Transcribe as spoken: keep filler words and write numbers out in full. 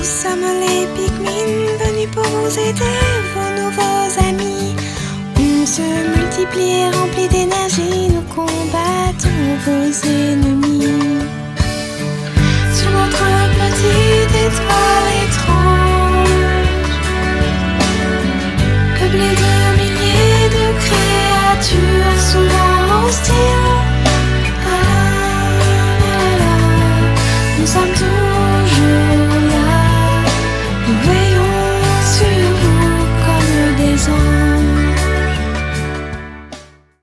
sommes les Pikmin, venus pour vous aider, vos nouveaux amis. On se multiplie et remplit d'énergie, nous combattons vos ennemis. Sur notre petite étoile étrange, peuplée de milliers de créatures souvent hostiles, ah là là là là, nous sommes tous